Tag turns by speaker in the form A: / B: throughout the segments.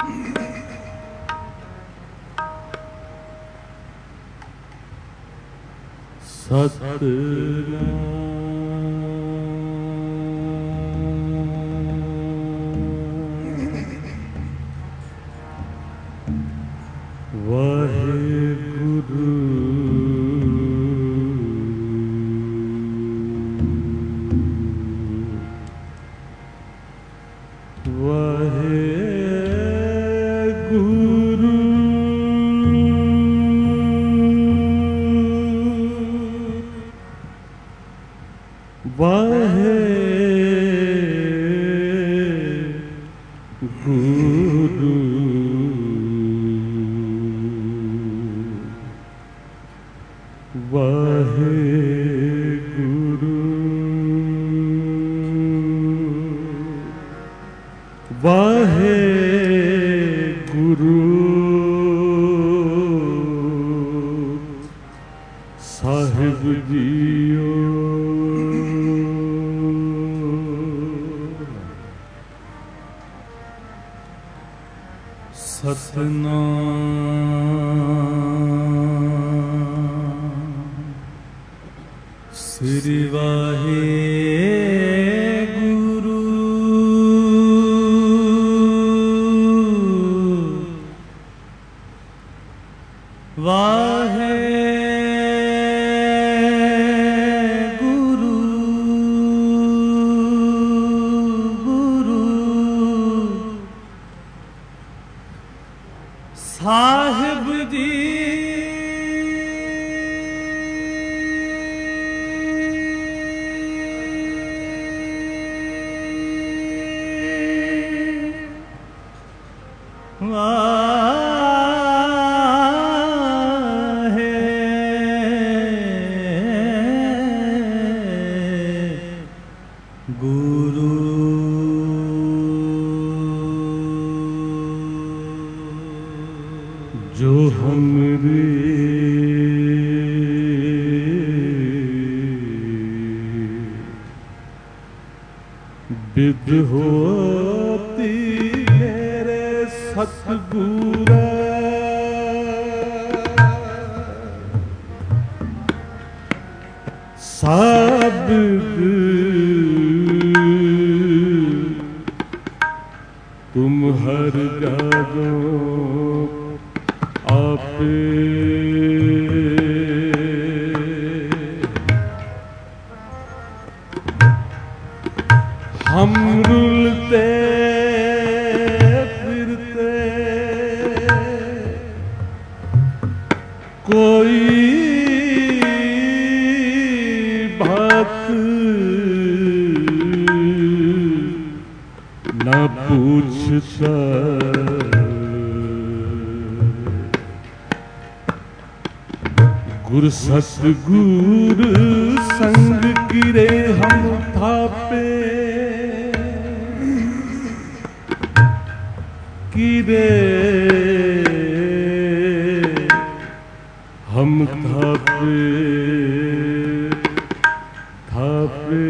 A: ਸਤਿਨਾਮ ਵਾਹਿਗੁਰੂ ਸਾਹਿਬ ਜੀਓ। ਸਤਿਨਾਮ ਸ੍ਰੀ ਵਾਹਿਗੁਰੂ ਸਾਹਿਬ ਜੀ। जो हमरे बिद होती मेरे सतगुर साबिद तुम हर जागो आपे हम रुलते फिरते कोई बात न पूछता गुर सतगुर संग गिरे हम थापे गिरे हम थापे थापे।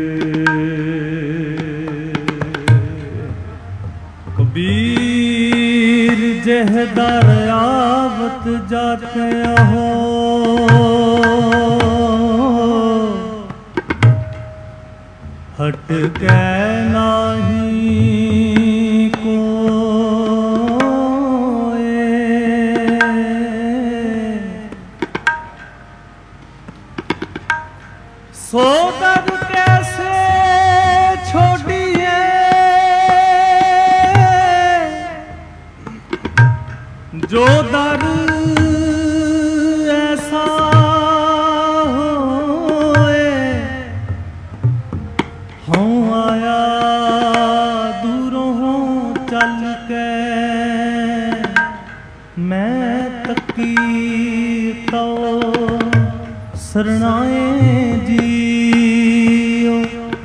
A: कबीर जहदार आवत जाते हो हट के नाही कोए सो दर कैसे छोड़िए जो दर ऐसा चल के मैं तकी तो सरनाए जियो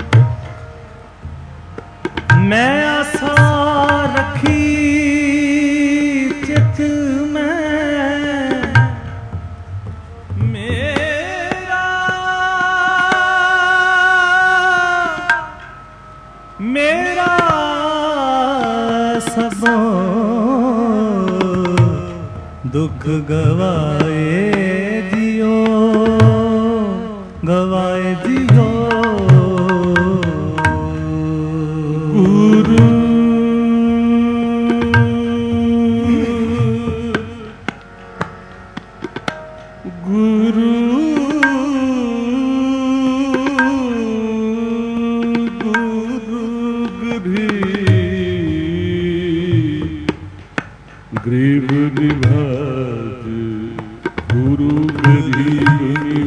A: मैं आशा रखी चित में मेरा सबों दुख गवाए जियो, गवाए जियो।
B: गुरु गुरु गरीब निवाज, गुरु गरीब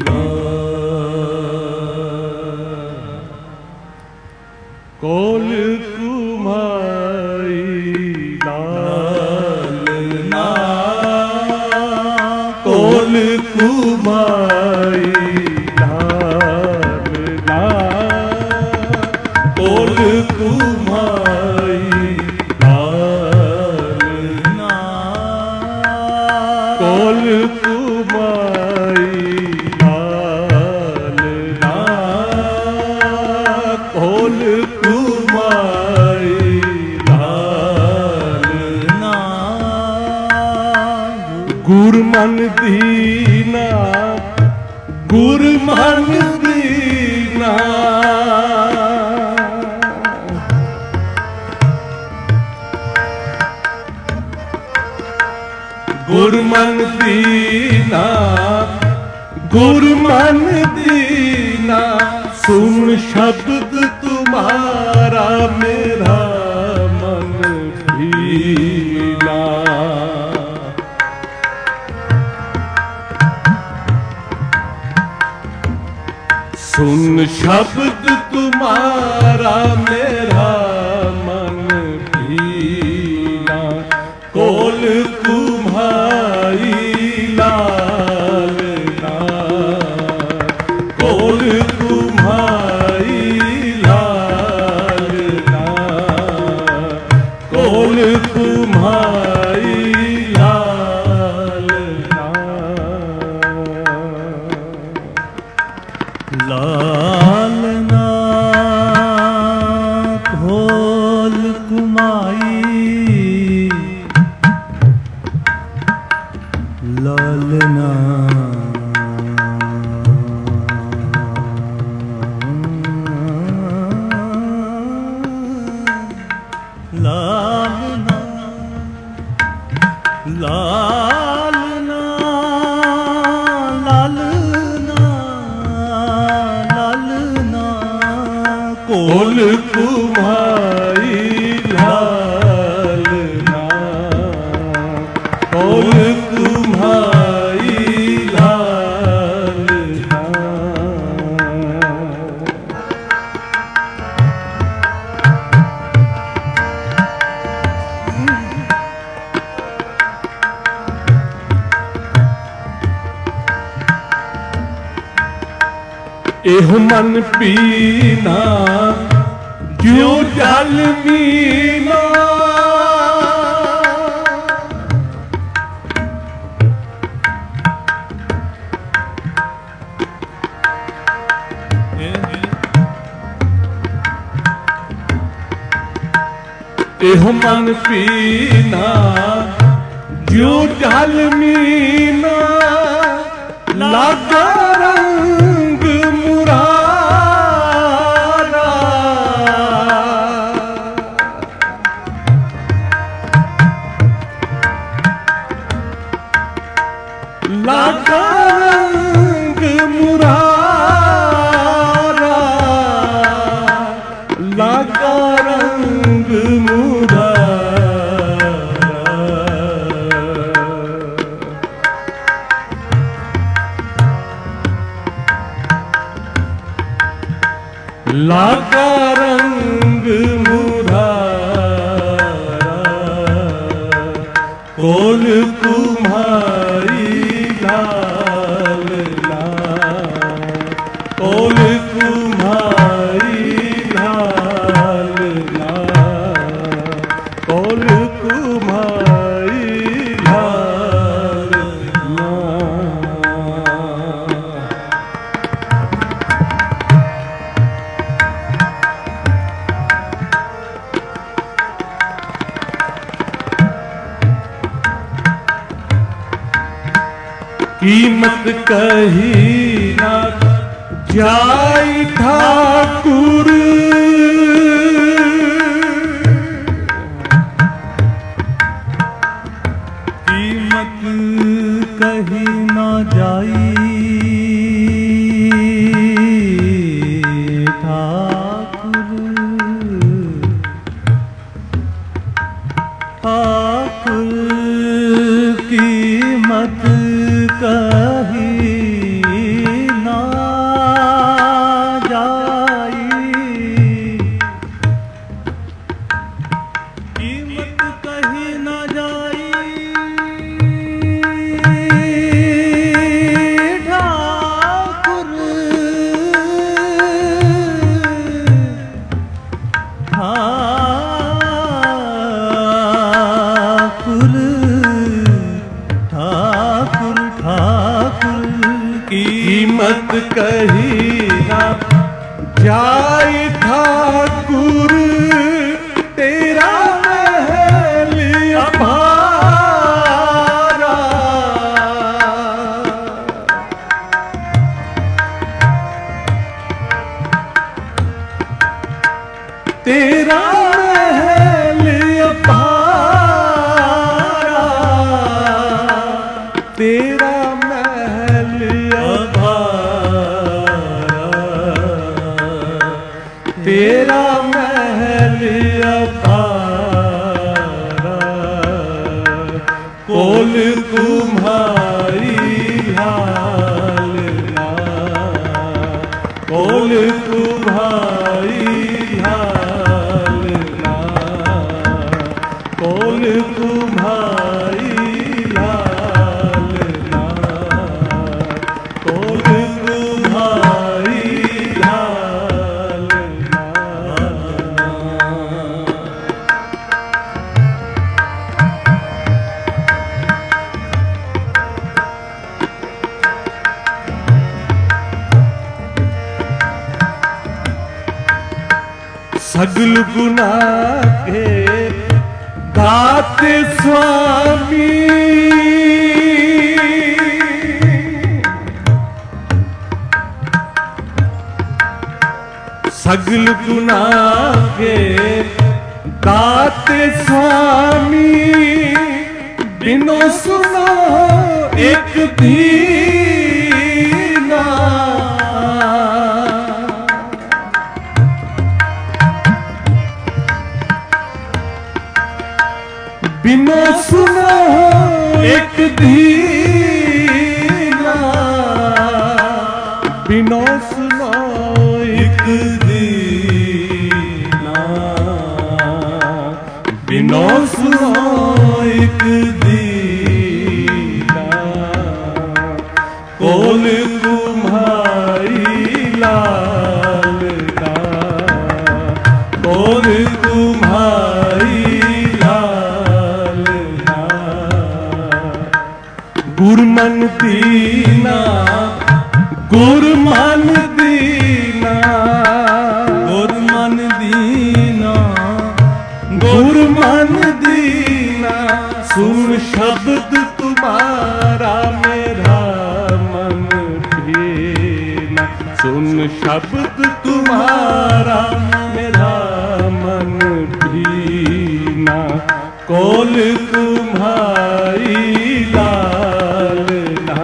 B: निवाज। कौल कुमाई लालना, कौल कुमाई लालना, कौल कुमाई कौल कुमाई लालना, कौल कुमाई लालना। गुर मन दीना, गुर मन दीना, गुर मन दीना, गुर मन दीना। सुन शब्द तुम्हारा मेरा मन भीना। सुन शब्द तुम्हारा मेरा मन भीना। कौल कुम्हाई लालना, कौल कुम्हाई लालना, कौल कुम्हाई लालना।
A: लालना खोल कुमाई, लालना लालना लालना लालना लालना।
B: कौल कुम्हाई लालना, कौल कुम्हाई लालना। एह मन पीना जो जल मीना। एह मन पीना जो जल मीना। लागा रंग मुरारा, लागा रंग मुरारा, लागा रंग मुरारा। लागा रंग मुरारा। कौल कुम्हाई लालना, कौल कुम्हाई लालना, कौल कुम्हाई लालना। कीमत कही ना जाई ठाकुर,
A: कीमत कही ना जाई ठाकुर, कीमत कही ना जाई, कीमत कही ना जाई ठाकुर, ठाकुर, ठाकुर,
B: कीमत कही ना जाई ठाकुर, तेरा महल अपारा, तेरा महल अपारा, तेरा महल अपारा, तेरा महल अपारा, कोल तुम्हारी हालना, कोल तुम्हारी हालना, कोल तुम्हारी हालना, कोल तुम्हारी हालना। सगल गुना के दाते स्वामी, सगल गुना के दाते स्वामी, बिनो सुनो एक दीना, बिना सुना एक दीना, बिना सुना एक दीना, बिना सुना एक दीना, कोल तुम्हारी लालना, कोल तुम्हारी गुरमन दीना, गुरमन दीना,
A: गुरमन दीना,
B: गुरमन दीना, सुन शब्द तुम्हारा मेरा मन भीना, सुन शब्द तुम्हारा मेरा मन भीना, कोल तुम्हारी लालना,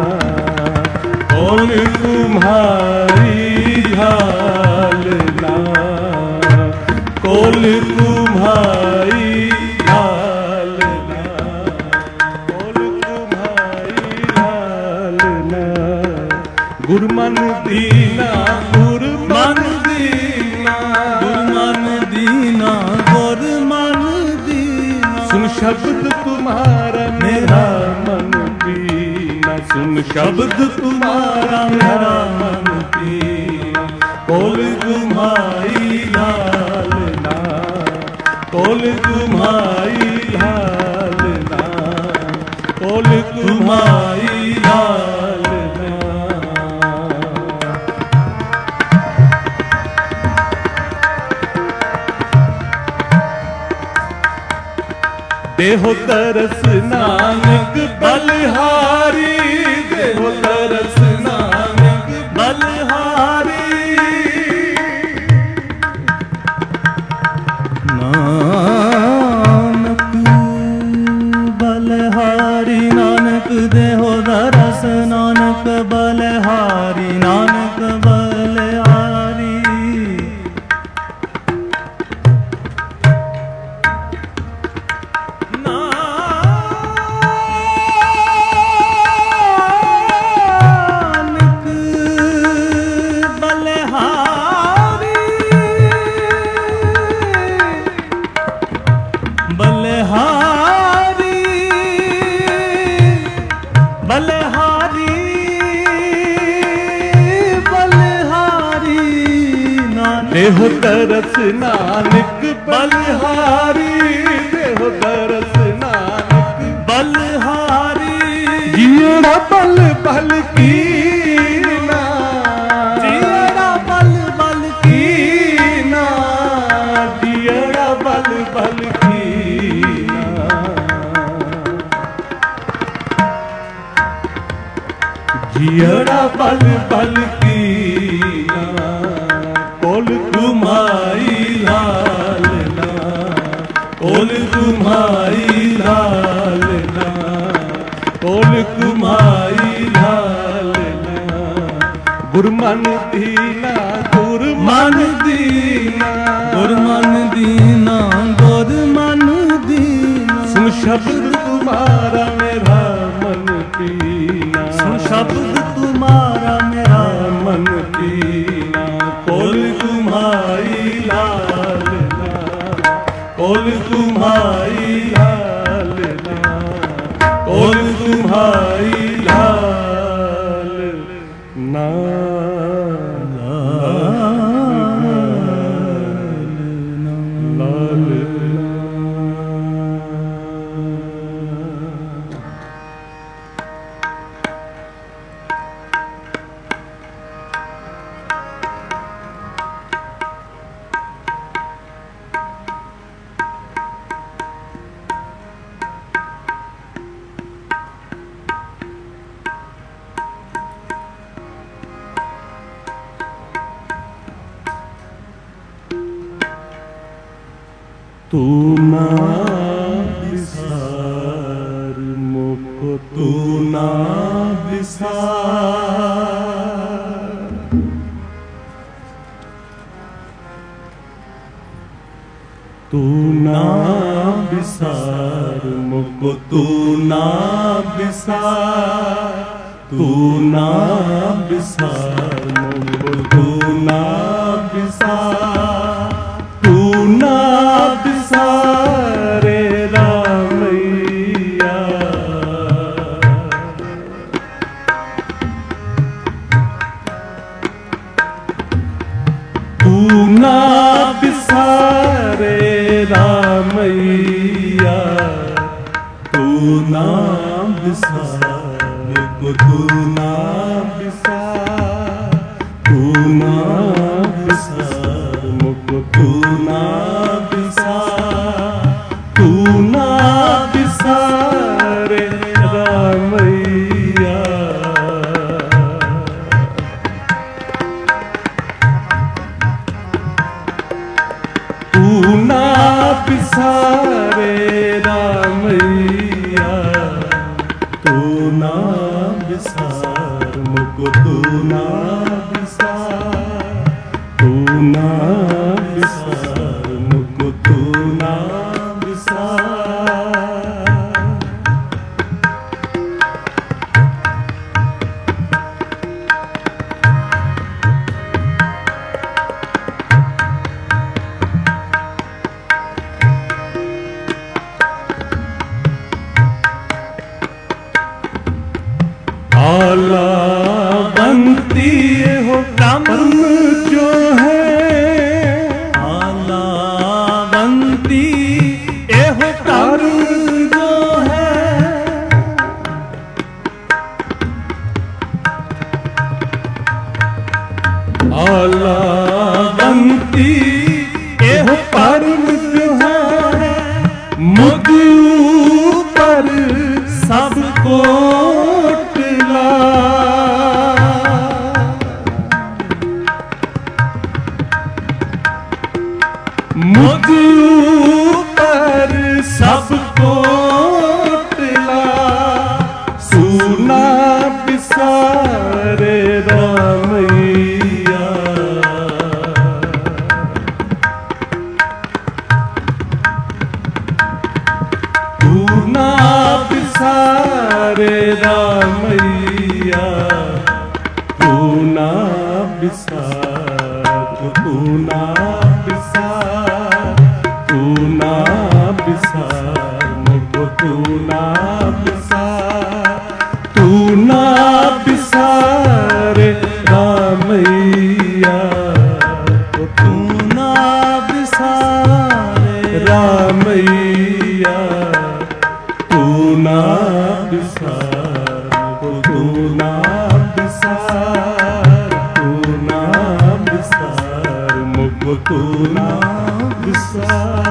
B: कोल तुम्हारी लालना, कोल तुम्हारी लालना, कोल तुम्हारी लालना, गुरमन दीना, गुरमन दीना,
A: गुरमन दीना, गुरमन दीना,
B: सुन शब्द तुम्हारा मेरा मन पीना, सुन शब्द तुम्हारा मेरा मन पीना, कोल तुम्हारी लालना, कोल तुम्हारी लालना, कोल तुम्हारी लालना। देहो तरस नानक बलिहारी दे, देहो तरस नानक बलिहारी, देहो तरस नानक
A: बलिहारी।
B: जियड़ा बल बल कीना,
A: जियड़ा बल बल
B: कीना, जियड़ा बल बल कीना। जियड़ा बल बल कीना, कोल तुम्हारी लालना, कोल तुम्हारी लालना, कोल तुम्हारी लालना। गुरमन दीना, गुरमन दीना,
A: गुरमन दीना, गुरमन दीना।
B: सुन शब्द तुम्हारा मेरा मन पीना,
A: सुन शब्द तुम्हारा मेरा
B: मन पीना। कोल तुम्हारी लालना, कोल तुम्हारी लालना, कोल तुम्हारी लालना। तू ना विसार मुको, तू ना विसार। तू ना विसार मुको, तू ना विसार, तू ना विसार मुको, तू ना विसार, तू ना विसारे रामैया। तू ना विसारे रामैया, तू ना विसार को, तू ना विसार, तू ना विसार मुको, तू ना विसार, तू ना विसारे रामैया। तू ना विसारे रामैया, तू ना विसार मुको, तू ना विसार, तू ना विसार मुको, तू ना विसार। आला बनती हो कर्म जो है,
A: आला बनती एहो कर्म जो है।
B: आला बनती एहो कर्म जो है, मुझ ऊपर सबको मुझ ऊपर सबको टिला। सुना विसारे रामैया, तू ना विसारे रामैया, तू ना विसार, तू ना विसार, तू ना विसार मुको, तू ना विसार, तू ना विसारे रामैया, तू रामैया तू ना बिसार मुझको, तू ना बिसार, तू ना बिसार मुझको, तू ना बिसार।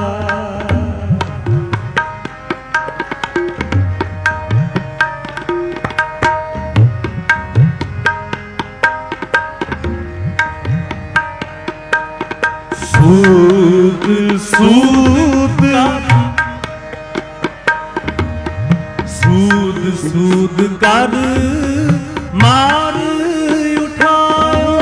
B: सूद सूद
A: सूद सूद कर मार उठाओ,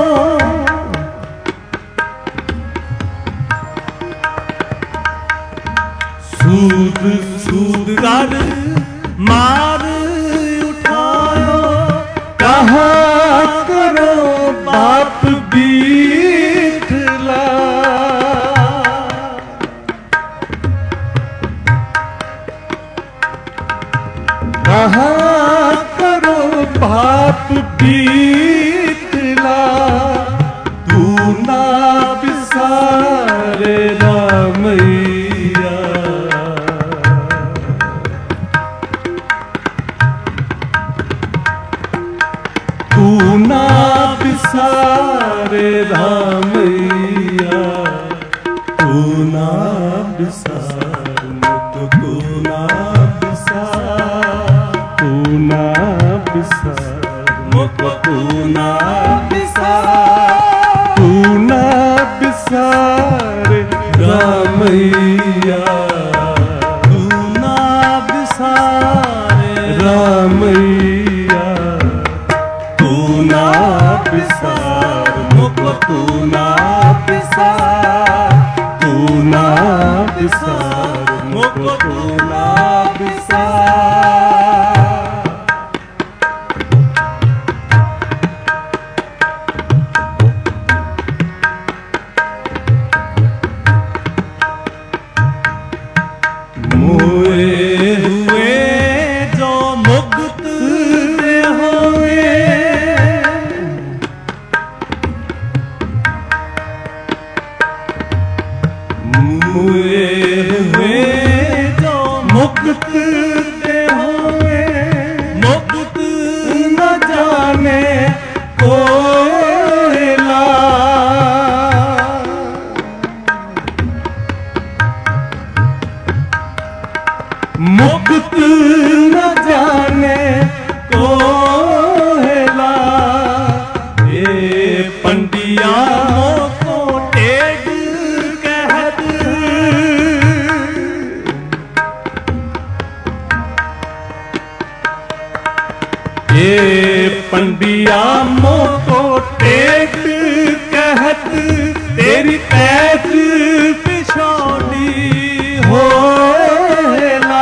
A: सूद सूद कर मार उठाओ।
B: कहाँ करो बाप बीठला, कहाँ करो बाप बीठला, तू ना बिसारे रामैया। तू ना बिसारे रामैया, तू ना बिसार मुझको, तू ना बिसार, तू ना बिसार मुझको, तू ना बिसार, तू ना बिसारे रामैया,
A: तू ना बिसारे
B: रामैया, तू ना बिसार मुझको, तू ना बिसार, तू ना बिसार मुझको, तू ना बिसार।
A: मोए हुए जो मुक्त होए,
B: मोए हुए
A: जो
B: मुक्त होए,
A: मुक्त
B: न जाने कोयला, मुक्त न जाने कोयला। ये पंडिया
A: को टेढ़ कहत,
B: ये पंडिया मोको टेक कहत, तेरी पैज पिछोड़ी होएला।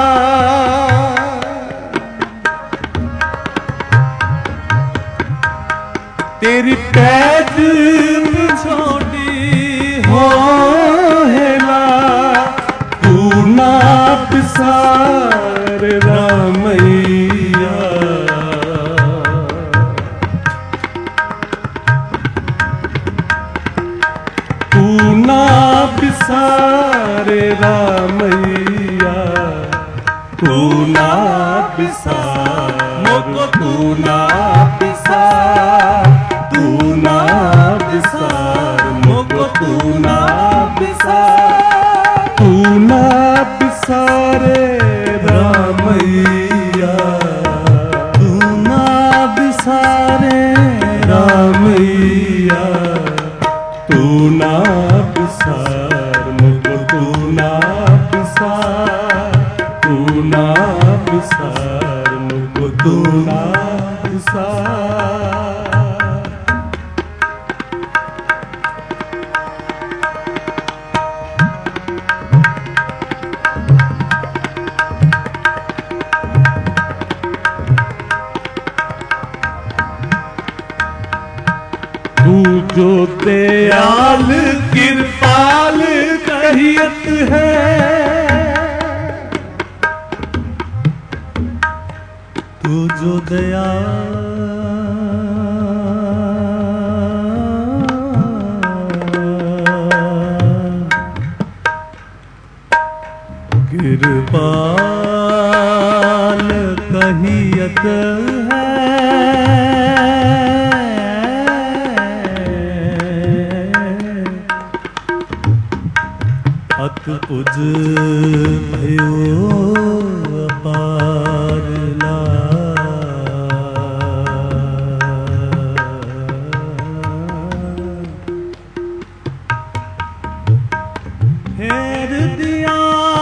B: तेरी पैज पिछोड़ी होएला, तू ना बिसार रामैया। तू ना बिसारे रामैया, तू ना बिसार मुझको, तू ना बिसार, तू ना बिसार मुझको, तू ना बिसार, तू ना बिसारे रामैया,
A: तू ना बिसारे
B: रामैया, तू ना बिसार मुझको, तू ना बिसार, तू ना बिसार मुझको, तू ना बिसार। तू जो दयाल कृपाल कहियत है,
A: तू जो दया कृपाल कहियत है अत पुज भयो अपार फेर दिया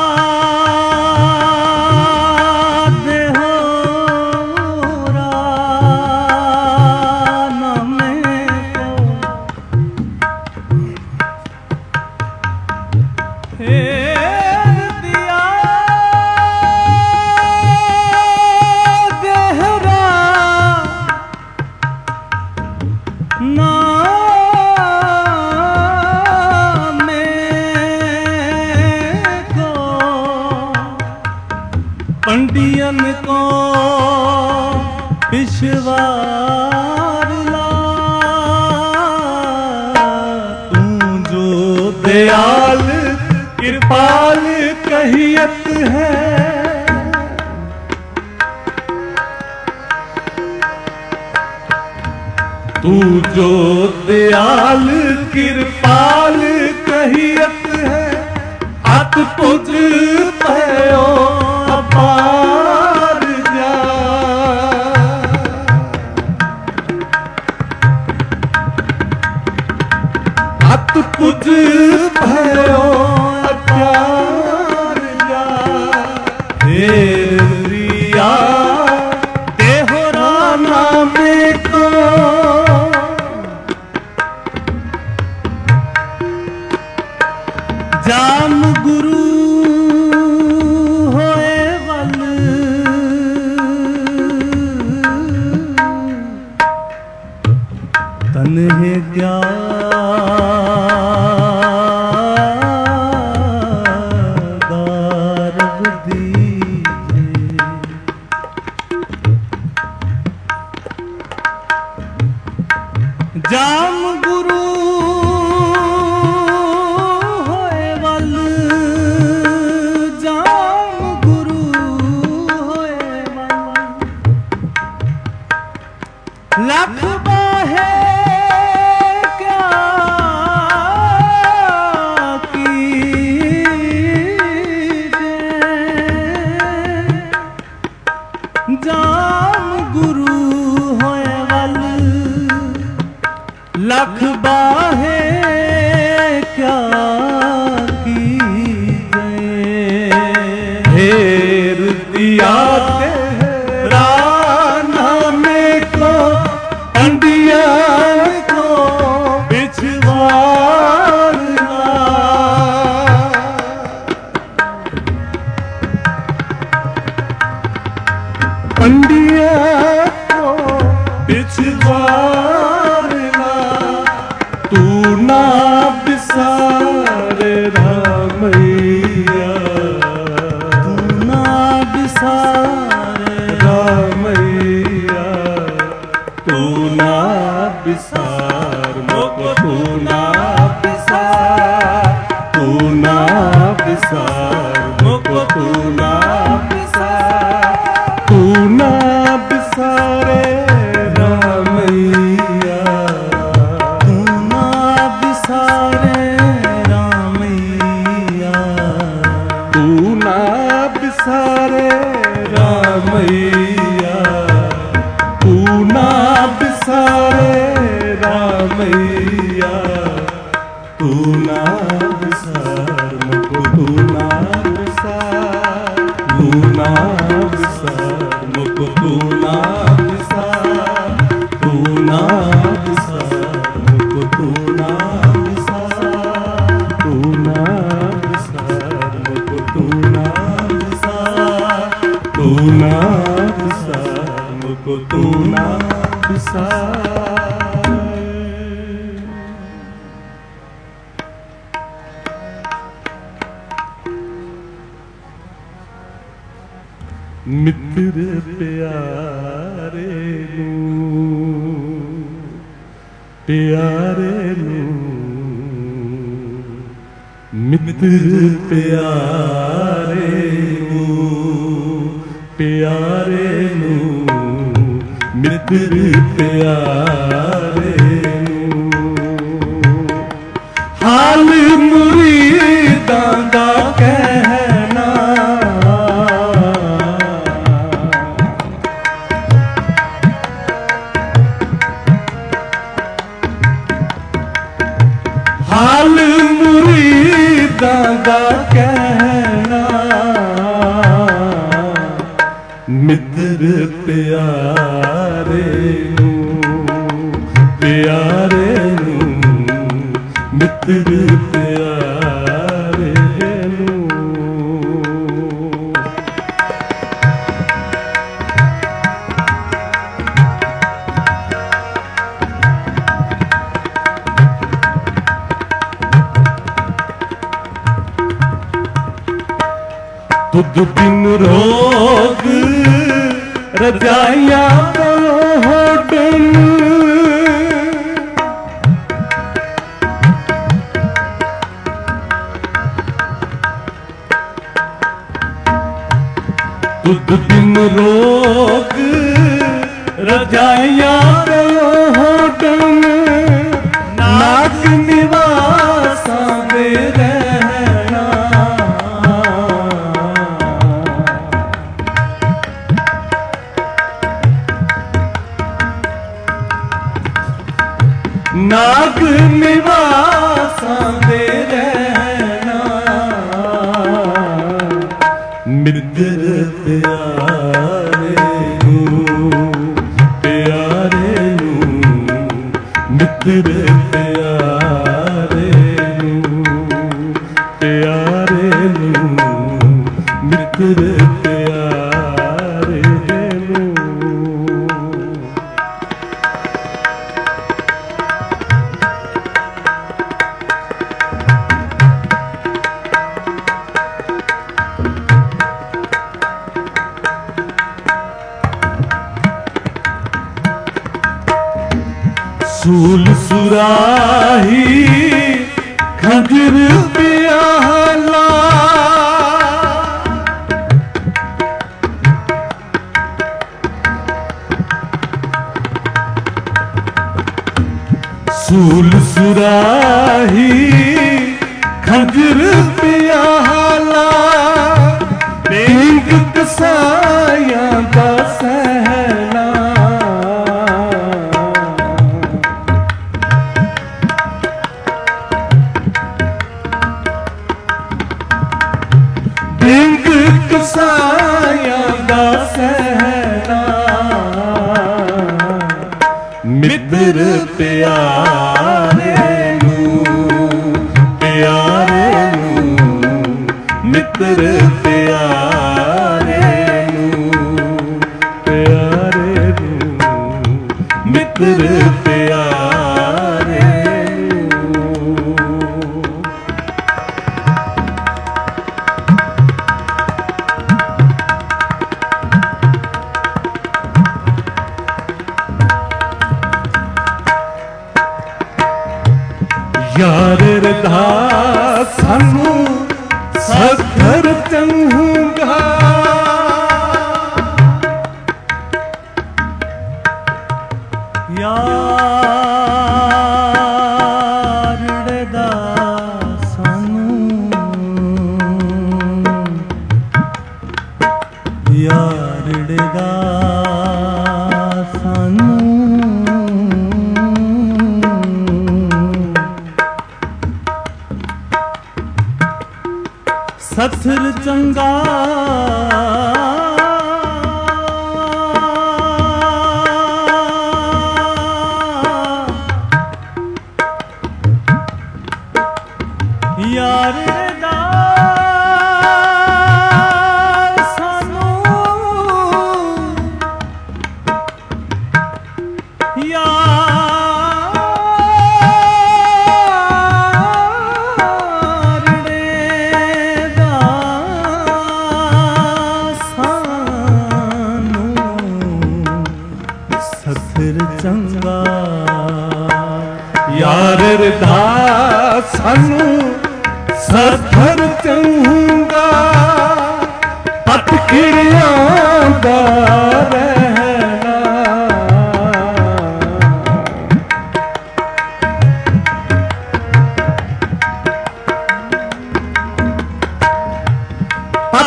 A: पंडियन को पिछवार ला तू जो दयाल कृपाल कहियत है तू जो दयाल कृपाल कहियत है अत पुज भयो अपार जा अत पुज भयो अपार जा हेरिया देहरा नामे को जाम गुरु तन्हे क्या गारव दीजे जाम गुरु होए वल जाम गुरु होए वल लख बाहे जाम गुरु होए वल लख बाहे क्या की हेर दिया तेरा नामे को पंडिया को पिछवार पंडिया को पिछवारना तू ना बिसारे रामैया तू ना बिसारे रामैया तू ना बिसार मोको तू ना बिसार तू ना बिसार मोको तू ना तू ना बिसारे रामैया तू ना बिसारे रामैया तू ना बिसारे रामैया तू ना बिसारे रामैया तू ना बिसार मुझको तू ना बिसार तू ना तू ना बिसार तू ना बिसार मुझको तू ना बिसार तू ना बिसार मुझको तू ना बिसार तू ना बिसार मुझको तू ना बिसार मित्र प्यारे मित्र प्यारे मित्र प्यारे हाल मुरीदां दा कहना हाल मुरीदां दा कहना मित्र प्यारे प्यारे मित्र प्यारे तुद बिन रोग रजाइया होटन तुद बिन रोग रजाइया होटन नाग निवासा दे रहना नाग निवासा दे रहना मित्र प्यारे प्यारे मित्र प्यारे प्यारे मित्र प्यारे सूल सुराही खंजर प्याला सूल सुराही खंजर प्याला बेंग कसाया दा सहना बेंग कसाया दा सहना मित्र प्यारे प्यारे मित्र प्यारे प्यारे मित्र प्यारे यार रधा सानू सखर चंगा यार रधा सानू यार रधा सानू सथर चंगा यार दा सानू चंगा यार रधा सानू सफर चंगा पत खिड़ियां दा रहना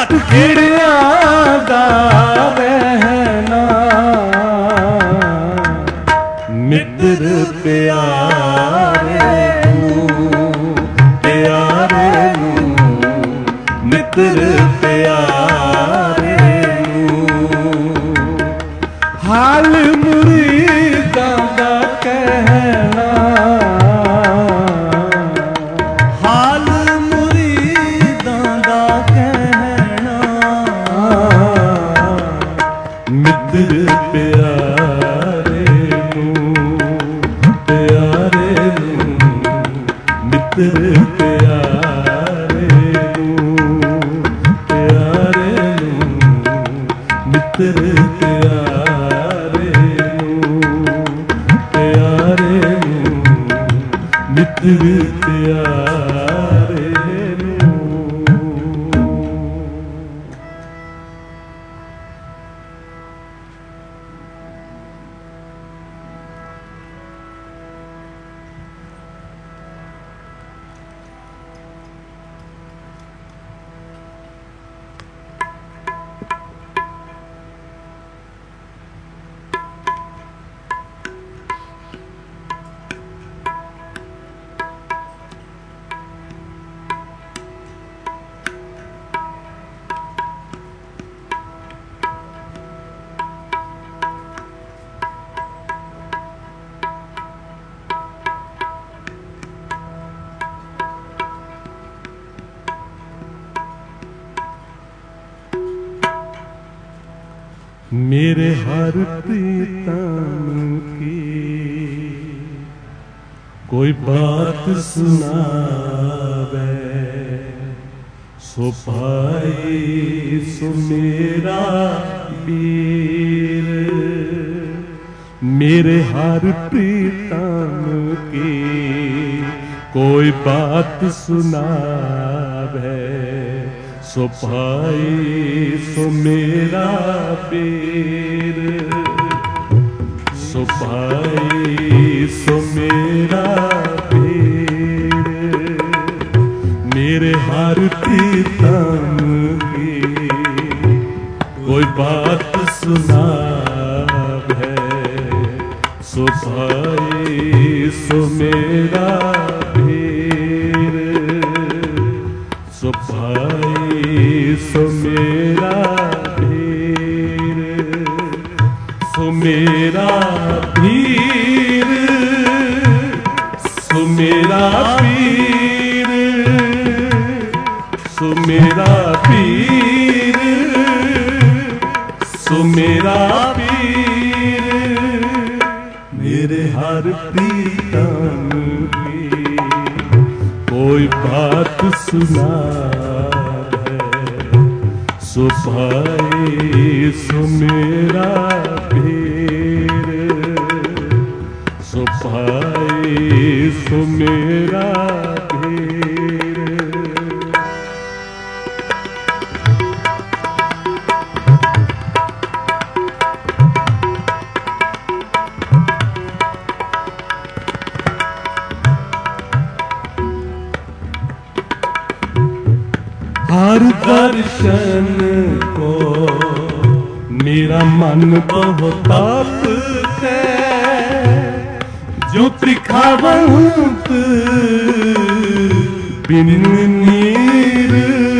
A: घाट खिड़िया दा रहना मित्र प्यारे मित्र प्यारे हाल मुरीदां दा कहना
B: हाल मुरीदां दा कहना
A: मित्र प्यारे मित्र मेरे हर प्रीतम की कोई बात सुनावे सो भाई सो मेरा वीर मेरे हर प्रीतम की कोई बात सुनावे सो भाई सो मेरा पीर सो भाई सो मेरा पीर मेरे हर प्रीतम की कोई बात सुनावे सो भाई सो मेरा पीर सो भाई सो मेरा पीर सो मेरा पीर सो मेरा पीर सो मेरा पीर सो मेरा पीर मेरे हर प्रीतम की कोई बात सुना सो भाई सो मेरा पीर सो भाई सो मेरा पीर हर दर्शन को मेरा मन बहुत ताप है जो त्रिखावंत बिन नीर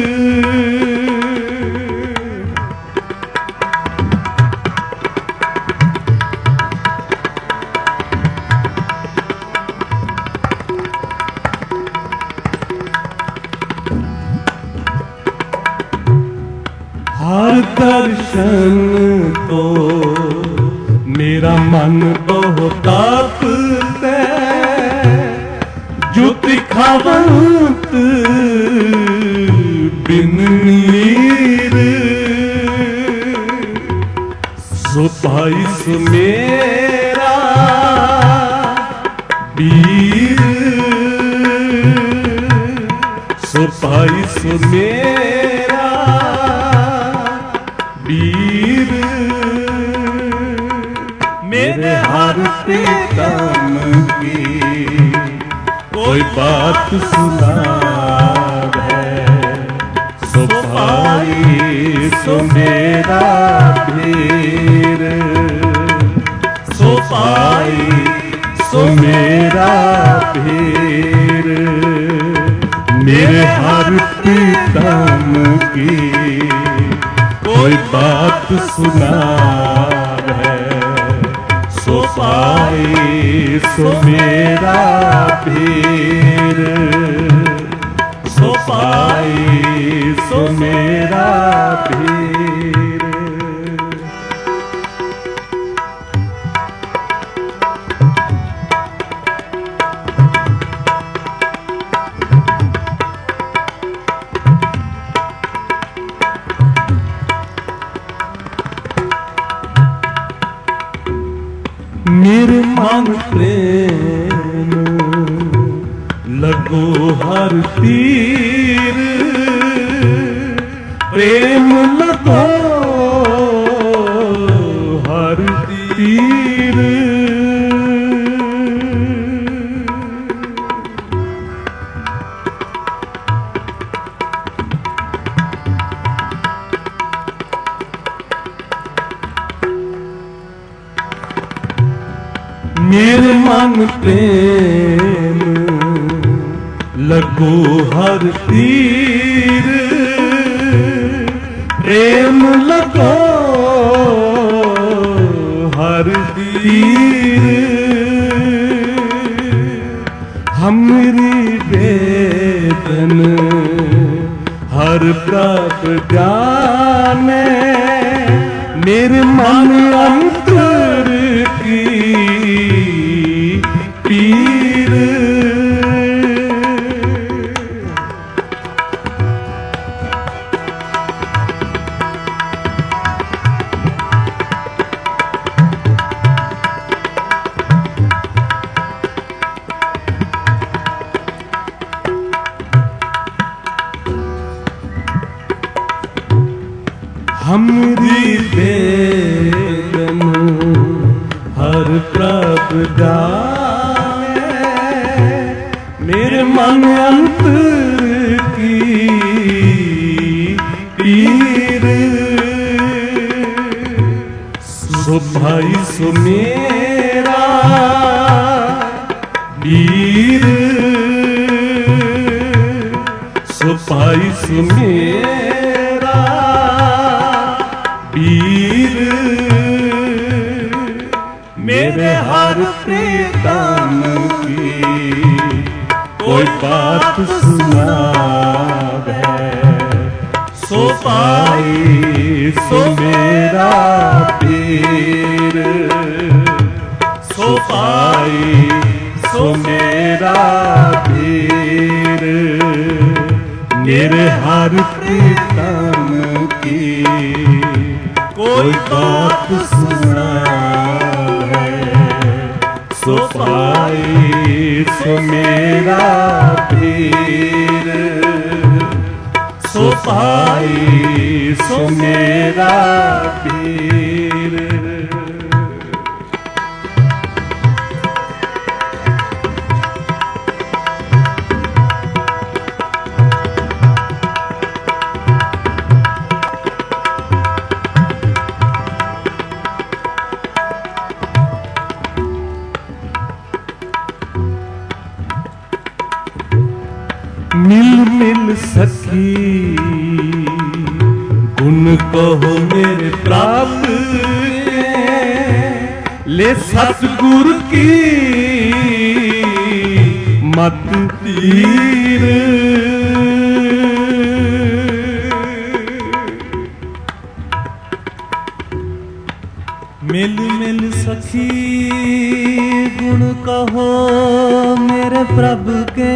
A: हर दर्शन तो मेरा मन बहुत ताप है जो त्रिखावंत बिन नीर सो भाई सो मेरा वीर सो भाई सो मेरा वीर मेरे हर प्रीतम की कोई बात सुना है सो भाई
B: सो मेरा भीर,
A: सो पाई
B: सो मेरा भीर। मेरे हर प्रीतम की कोई बात सुना है, सो पाई सो मेरा भीर,
A: सो पाई
B: सो मेरा भीर। निर्मम प्रेम लगो हर तीर, प्रेम लगो हर तीर। निर्मम प्रेम लगो हर तीर, प्रेम लगो हर तीर। हमरी वेदन हर प्रभ जाने, निर्मम अंतर की पीर। हमरी वेदन हर प्रभ जाने, मेरे मन अंतर की पीर। सो भाई सो मेरा वीर, सो भाई सो मेरा वीर। मेरे हर प्रीतम की कोई बात सुना है, सो पाई सो मेरा पीर, सो पाई सो मेरा पीर। मेरे हर प्रीतम की कोई बात सुना है, सो पाई सो मेरा पीर, सो पाई सो मेरा पीर। मिल मिल सखी गुण कहो मेरे प्राप्त, ले सतगुरु की मत तीर।
A: मिल मिल सखी गुण कहो मेरे प्रभु के,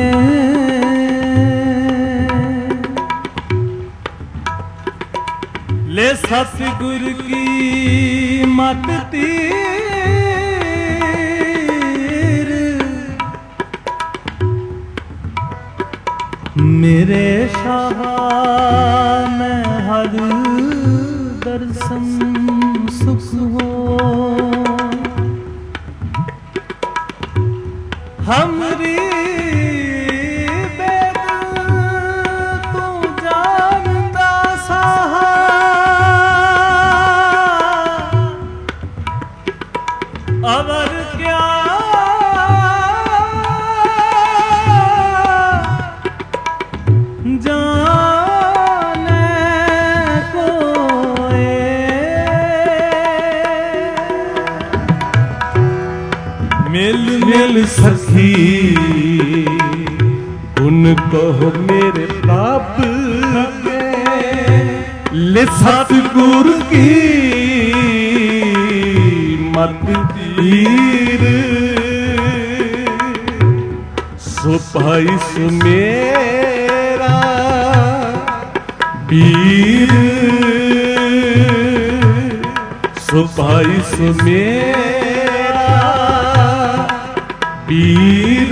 A: ले सतगुरु की मत तीर। मेरे शाह में हर दर्शन सुख हो, हमरी बेद तू जानता साहा।
B: मिल सखी गुण कहो मेरे ताप ले सतगुर की मत तीर सो भाई सो मेरा पीर सो भाई सो मेरा पीर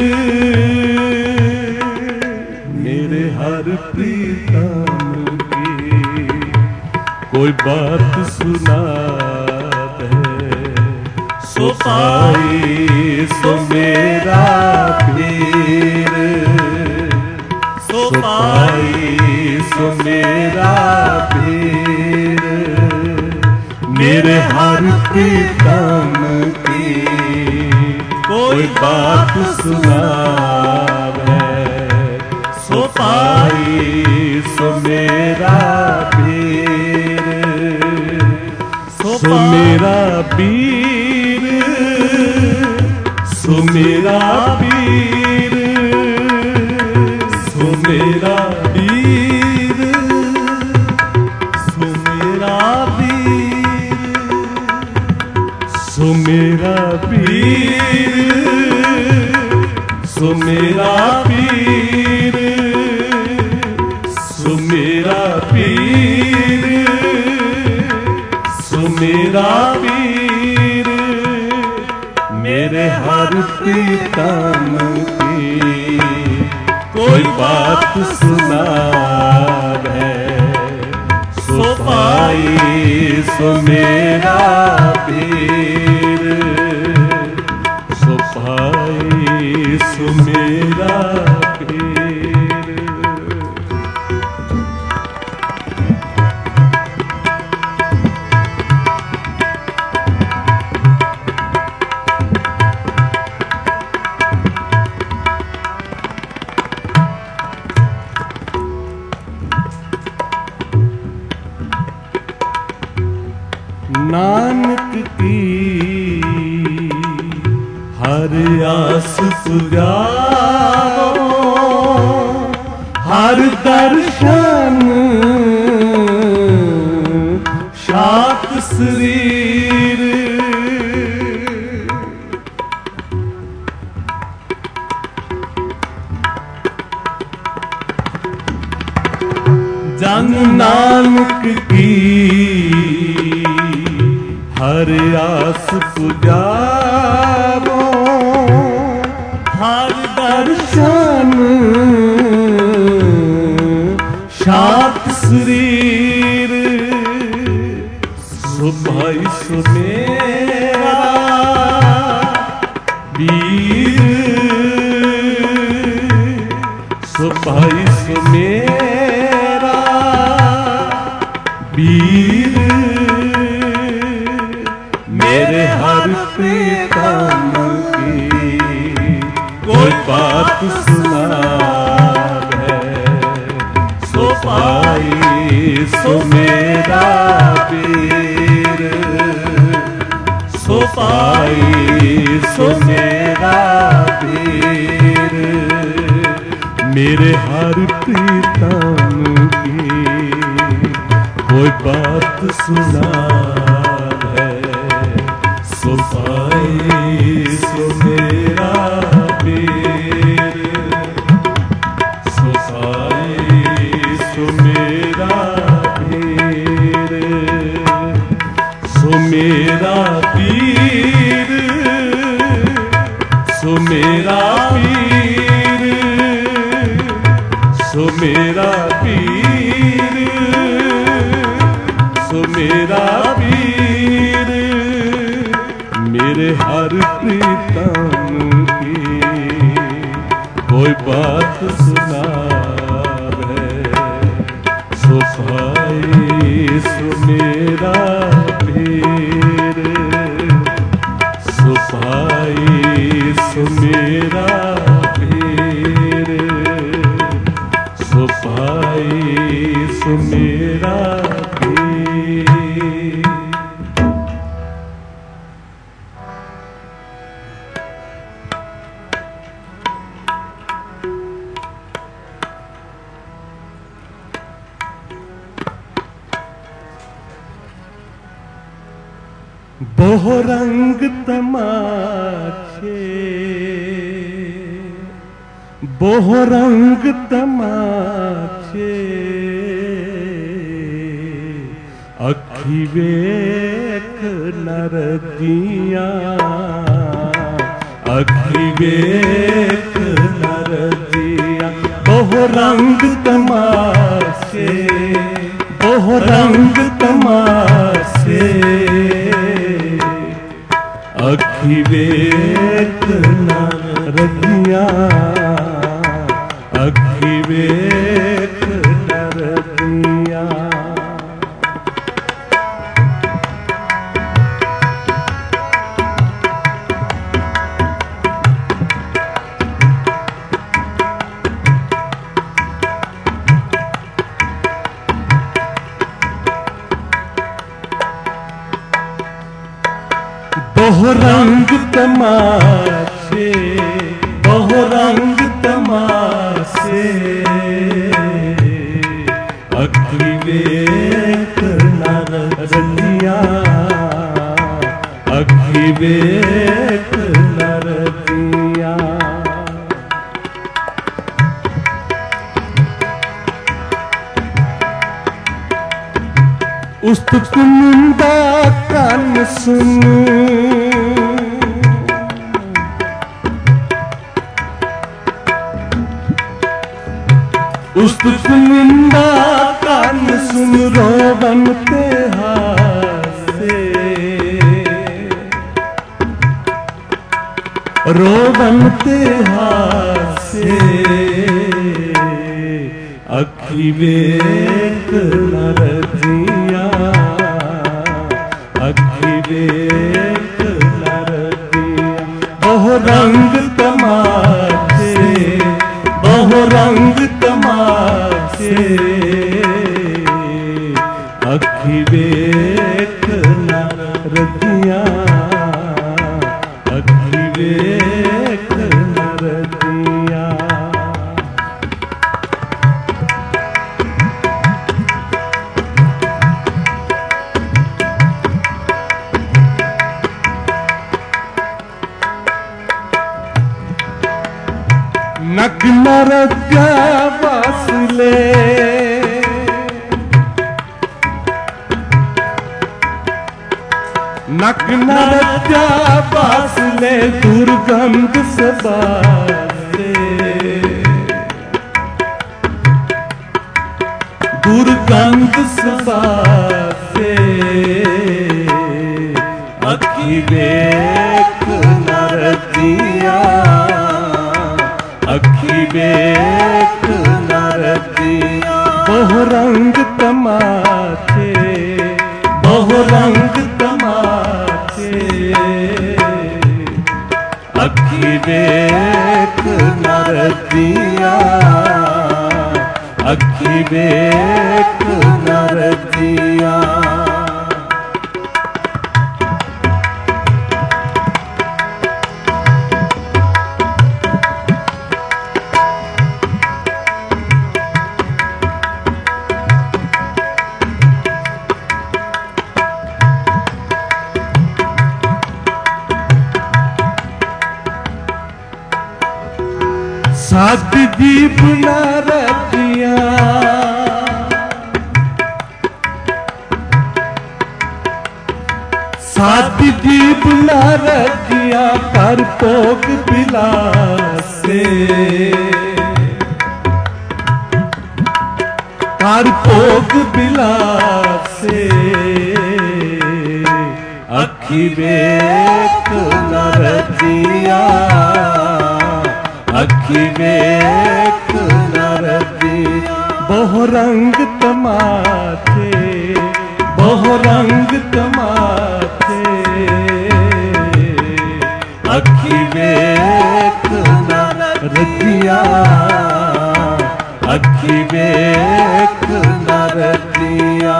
B: मेरे हर प्रीतम की कोई बात सुना दे सो भाई सो मेरा पीर सो भाई सो मेरा पीर मेरे हर प्रीतम की कोई बात सुना है सो भाई सो मेरा पीर सो मेरा पीर सो मेरा पीर सो मेरा पीर सो मेरा पीर सो मेरा पीर सो मेरा पीर सो मेरा पीर सो मेरा पीर मेरे हर प्रीतम की कोई बात सुना है सो भाई सो मेरा पीर सो भाई सो मेरा पीर नानक की हर आस पुजाओ हर दर्शन शात शरीर जन नानक की हर आस पुजारो हर दर्शन शात शरीर सो भाई सो मेरा वीर सो भाई सो मेरा वीर मेरे हर प्रीतम की कोई बात सुना है सो भाई सो मेरा पीर सो भाई सो मेरा पीर मेरे हर प्रीतम की कोई बात सुना सो भाई सो मेरा पीर सो भाई सो मेरा पीर सो मेरा पीर सो मेरा पीर सो मेरा पीर सो मेरा पीर मेरे हर प्रीतम की कोई बात सुना है सो भाई सो मेरा पीर सो भाई सो मेरा पीर सो भाई सो मेरा पीर बहु रंग तमाचे, बहु रंग तमाचे, अखी वेख नरदिया, अखी वेख नरदिया। बहु रंग तमाचे, बहु रंग तमाचे, अखी वेख नरदिया, अखी वेख नरदिया। बहु रंग तमाशे, बहु रंग तमाशे, अखी वेख नरदिया, अखी वेख नरदिया। उस्तुत मुंदा कान सुन, उस्तुत निंदा कान सुन, रोवन ते हासे, रोवन ते हासे, अखी वेख नरदिया, अखी वेख नरदिया। बहु रंग तमाचे, बहु रंग तमाचे, अखी वेख नरदिया, अखी वेख नरदिया। नग नरद्या वासले, नग नरद्या वासले, दुर्गंध सबासे, दुर्गंध सबासे, अखी वेख नरदिया, अखी वेख नरदिया। बहु रंग तमाचे, बहु रंग तमाचे, अखी वेख नरदिया, अखी वेख नरदिया। साध दीप नरदिया, साध दीप नरदिया, कर भोग बिलासे, कर भोग बिलासे, अखी वेख नरदिया, अखी वेख नरदिया। बहु रंग तमाचे, बहु रंग तमाचे, अखी वेख नरदिया, अखी वेख नरदिया।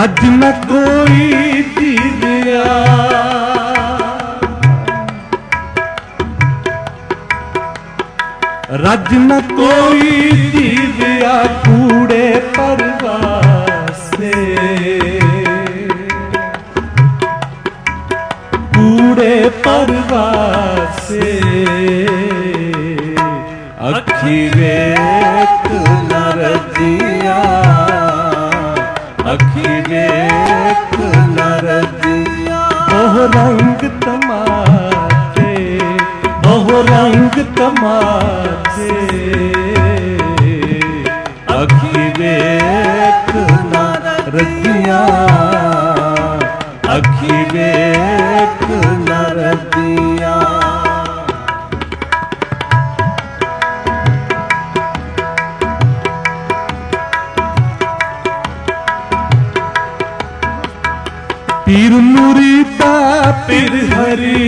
A: रज न कोई दीदिया रज न कोई दीदिया कूड़े परवासे कूड़े परवासे अखी वेख न रजिया अखी वेख न रजिया ओह रंग तमाचे ओह रंग तमाचे अखी वेख न रजिया अखी वेख न रजिया पीर मुरीदा पीर हरी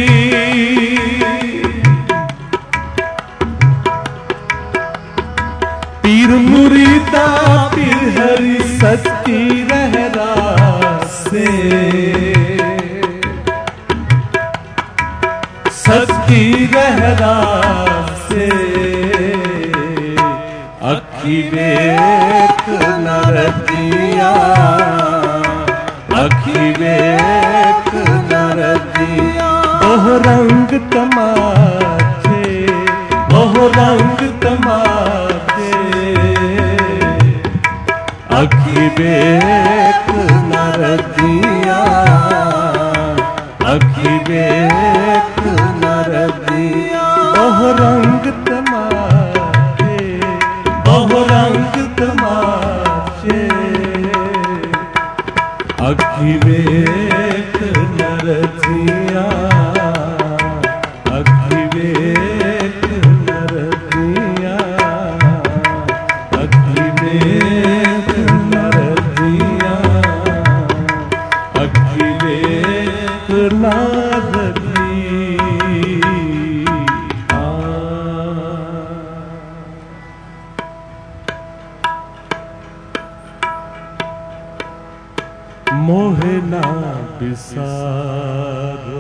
A: पीर मुरीदा पीर हरी सच्ची रहरा से सच्ची रहरा से अखी वेख न रजिया अखी वेख न रजिया ओह रंग तमाचे ओह रंग तमाचे अखी वेख न रजिया अखी वेख न रजिया ओह रंग तमाचे ओह रंग तमाचे अखी वेख न रजिया अखी वेख न रजिया अखी वेख न रजिया अखी वेख न मोहे ना बिसारो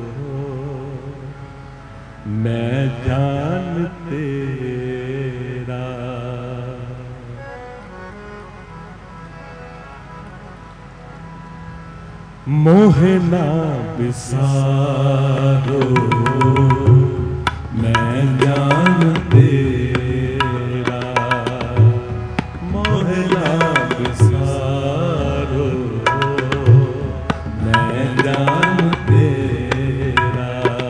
A: मैं जान तेरा मोहे ना बिसारो मैं जान तेरा मोहे ना बिसारो मैं जान तेरा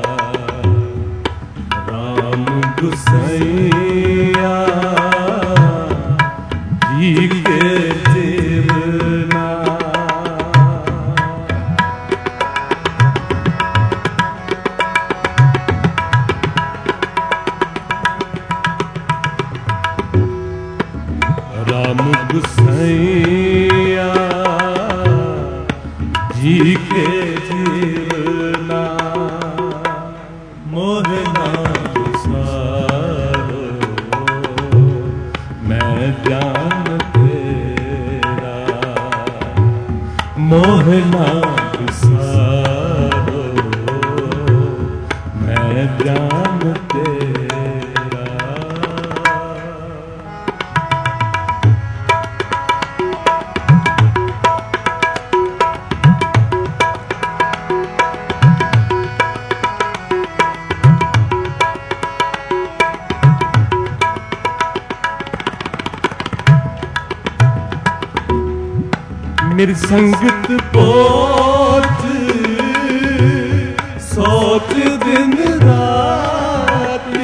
A: राम गुसैया जी के जीवना राम गुसैया जी के जीवना मोहना बिसारो मैं जान तेरा मोहना बिसारो मैं जान तेरा मेरी संगत पोच सोच दिन राती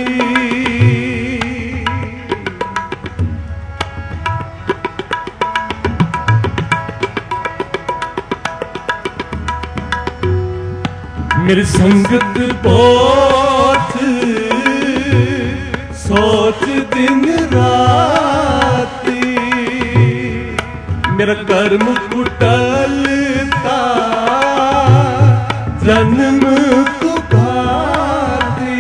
A: मेरी संगत पोच सोच दिन राती मेरा कर्म कुटलता जन्म को भाती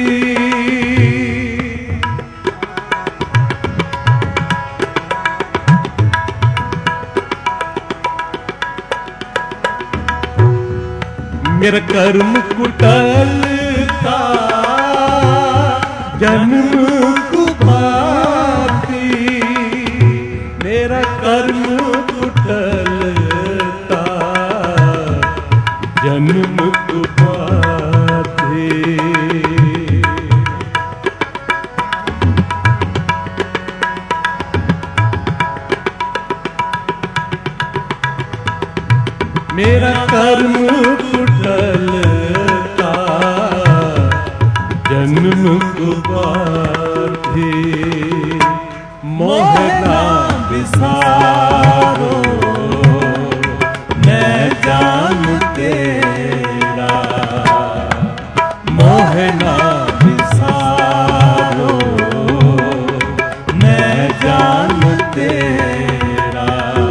A: मेरा कर्म कुटलता जन्म कुभाती, मेरा कर्म कुटलता जन्म कुभाती। मेरा कर्म कुटलता जन्म कुबाधी, मोहना विसारो मैं जान तेरा, मोहना विसारो मैं जान तेरा।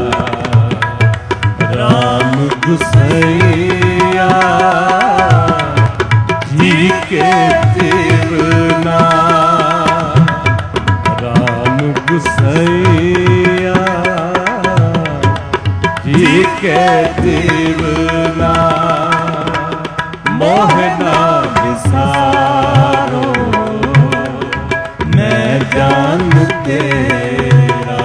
A: राम गुसैया जी के जीवना, राम गुसैया जी के जीवना, मोहना विसारो मैं जान तेरा,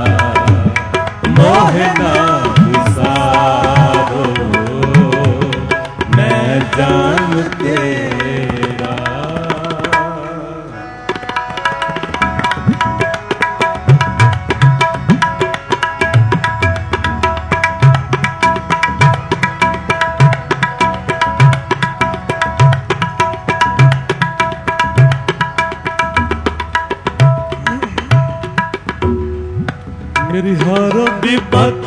A: मोहना विसारो मैं जान तेरा। मेरी हर विपत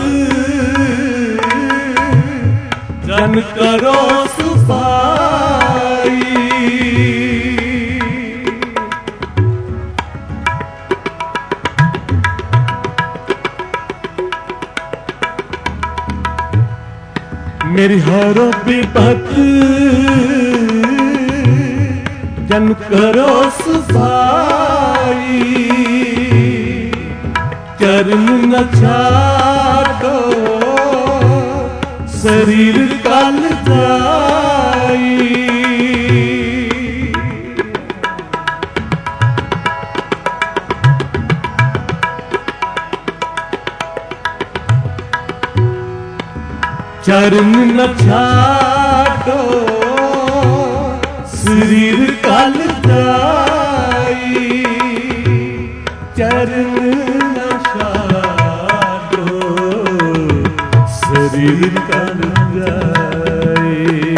A: जन करो सुपाई, मेरी हर विपत जन करो सुपाई, चरण न छाड़ो शरीर कल जाई, चरण न छाड़ो शरीर कल जाई, चरण न छाड़ो शरीर कल जाई।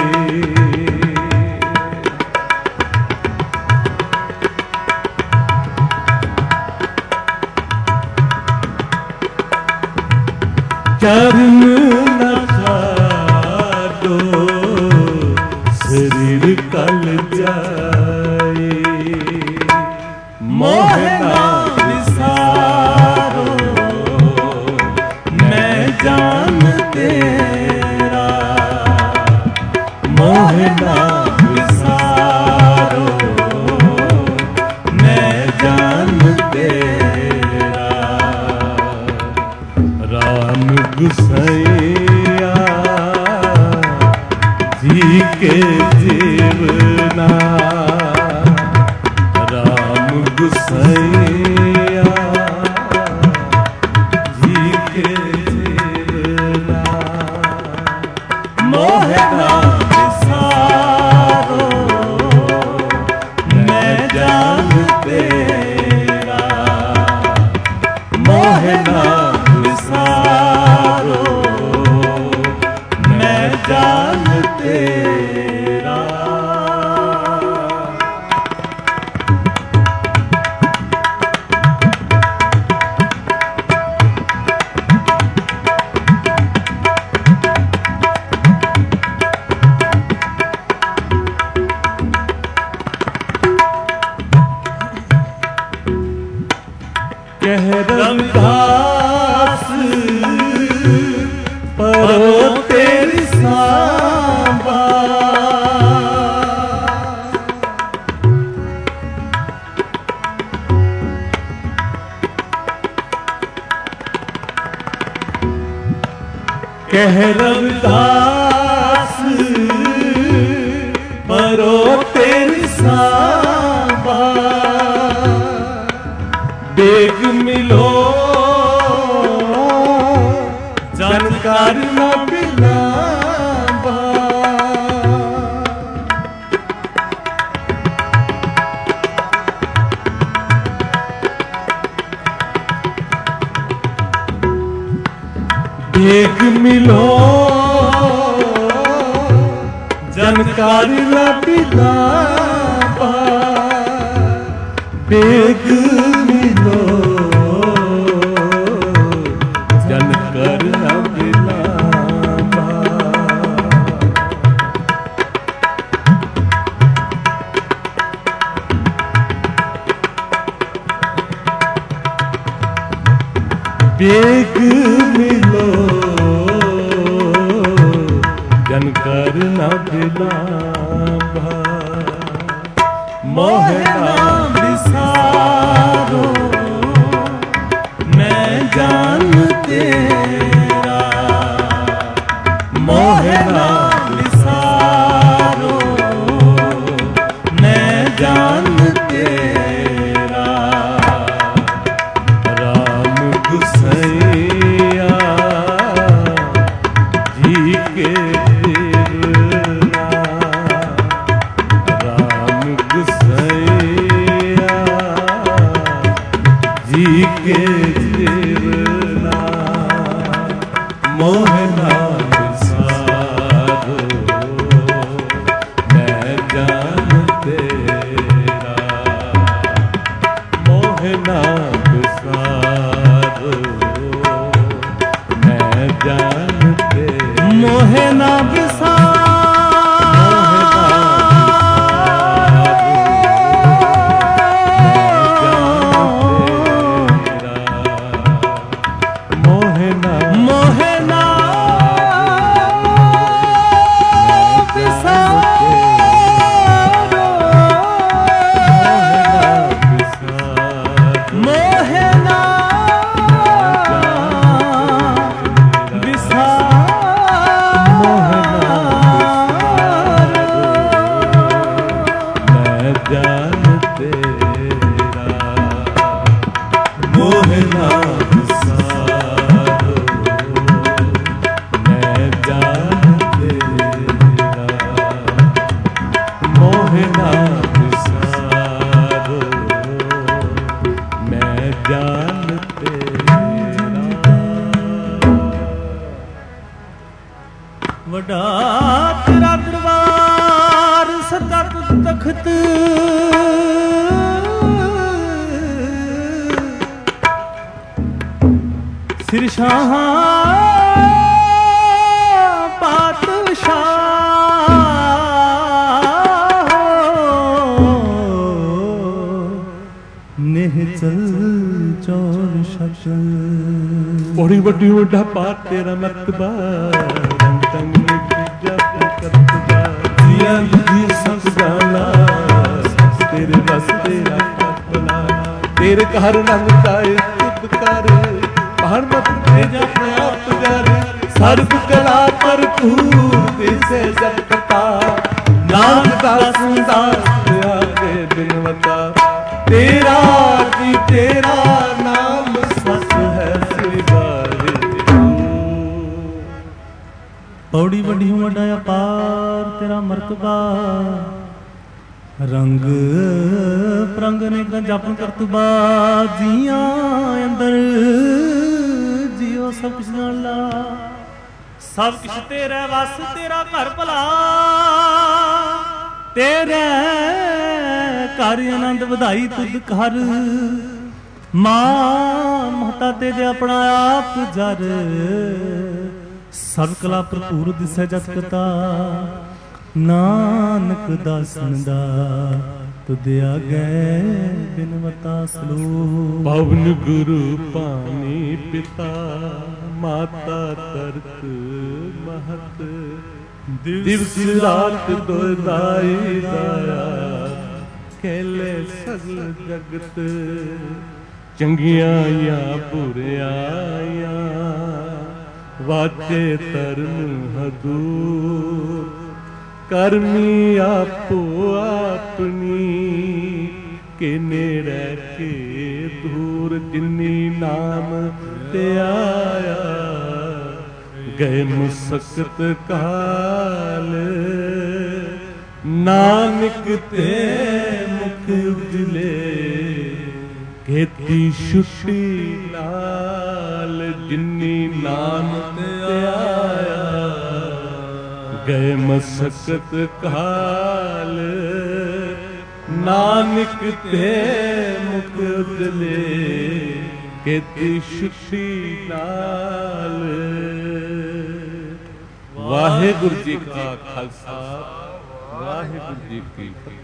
A: चरण न छाड़ो शरीर कल जाए, मोहना विसारो मैं जान तेरा, मोहना विसारो मैं जान तेरा। राम गुसैया जी के जीवना, राम गुसैया जी के जीवना, मोहना विसारो मैं जान तेरा, मोहना विसारो मैं जान तेरा। कह रविदास परो तेरी सांबा, कह रविदास बेग मिलो जनकार न बिलावा। बेग मिलो जनकार न बिलावा। बेग मिलो जनकर न बिलावा। बेग मिलो जनकर न बिलावा। मोह ना विसारो मैं जान तेरा। मोह ना विसारो मैं जान तेरा। राम गुसैया जी के के जीवना। मोह ना विसारो मैं जान तेरा। मोह ना विसारो मैं जान तेरा। मोह ना विसारो वडा तेरा दरबार सदा तख्त। सिर शाह पातशाह निहचल चौर शकल। बड़ी बड़ी वड्डा पात तेरा मर्तबा। तेरे बस तेरा अपना तेरे घर नंग जाए तुद कर। पहाड़ मत तेजा प्रयाप्त जर सर्व कला भरपूर दिसे जगता। नाम दास दास आगे बिनवता। तेरा जी तेरा नाम सत है श्री वाहिगुरू। पौड़ी बड़ी वड्डा अपार तेरा मर्तबा। रंग परंग ने जपन करतबा। जिया अंदर जियो सब कुछ नाला। सब कुछ तेरा वस तेरा घर भला। तेरे कर आनंद ਵਧਾਈ तुद कर। मां महता तेजे अपना आप जर। सब कला भरपूर दिसै जस पिता। नानक दासन दा तुद आगे बिनवता सलोक। पवन गुरु पानी पिता माता तरत महत। दिवस रात दोदाई दाया खेले सगल जगत। चंगियां या बुरियां वाचे तरन हदूर। करमी आपो आपनी
B: ਕੇ ਨੇੜੇ ਕੇ ਦੂਰ ਜਿਨੀ ਨਾਮ ਤੇ ਆਇਆ ਗਏ ਮੁਸਕਤ ਕਾਲ ਨਾਨਕ ਤੇ ਮੁਖ ਉਜਲੇ ਕੀਤੀ ਛੁੱਟੀ ਨਾਲ ਜਿਨੀ ਨਾਮ ਤੇ ਆਇਆ ਗਏ ਮਸਕਤ ਕਾਲ ਨਾਨਕ ਤੇ ਮੁਖ ਉਜਲੇ ਕੀਤੀ ਛੁੱਟੀ ਨਾਲ। ਵਾਹਿਗੁਰੂ ਜੀ ਕਾ ਖਾਲਸਾ ਵਾਹਿਗੁਰੂ ਜੀ ਕੀ ਫਤਿਹ।